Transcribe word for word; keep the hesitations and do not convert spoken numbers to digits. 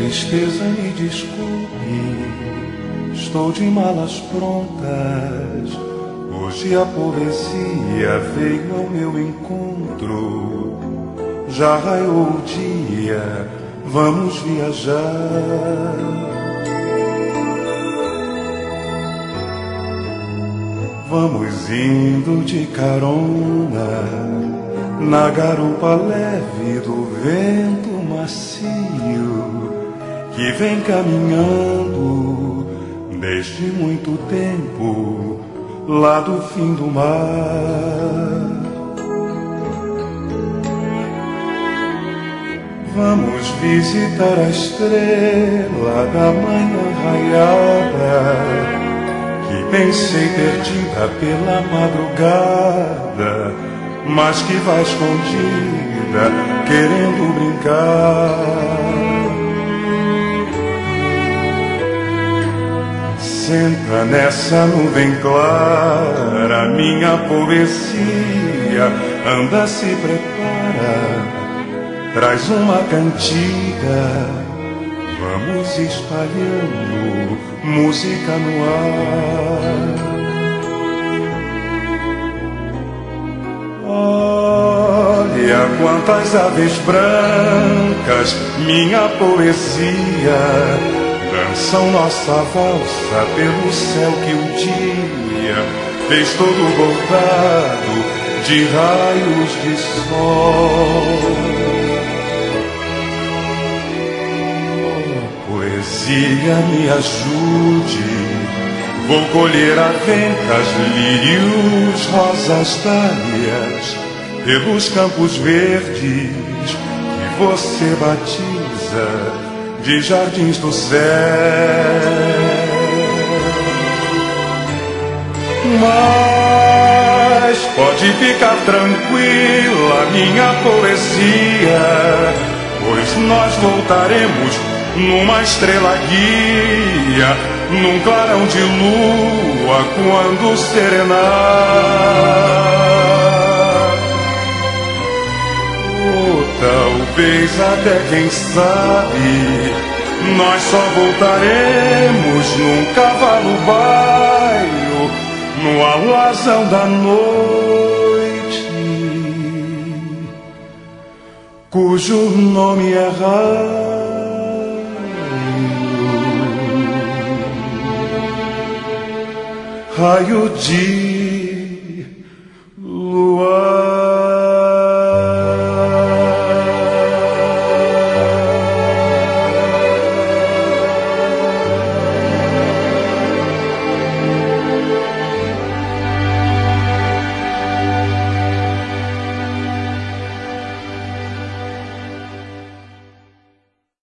tristeza, me desculpe, estou de malas prontas. Hoje a poesia veio ao meu encontro. Já raiou o dia, vamos viajar. Vamos indo de carona na garupa leve do vento macio que vem caminhando desde muito tempo lá do fim do mar. Vamos visitar a estrela da manhã raiada que pensei perdida pela madrugada, mas que vai escondida querendo brincar. Senta nessa nuvem clara, minha poesia, anda, se prepara, traz uma cantiga, vamos espalhando música no ar. Olha quantas aves brancas, minha poesia, dançam nossa valsa pelo céu que um dia fez todo bordado de raios de sol. Poesia, me ajude, vou colher aventas, lírios, rosas, dálias, pelos campos verdes que você batiza de jardins do céu. Mas pode ficar tranquila, minha poesia, pois nós voltaremos numa estrela guia, num clarão de lua, quando serenar. Ou talvez até, quem sabe, nós só voltaremos num cavalo baio, no alazão da noite, cujo nome é raio. Raio de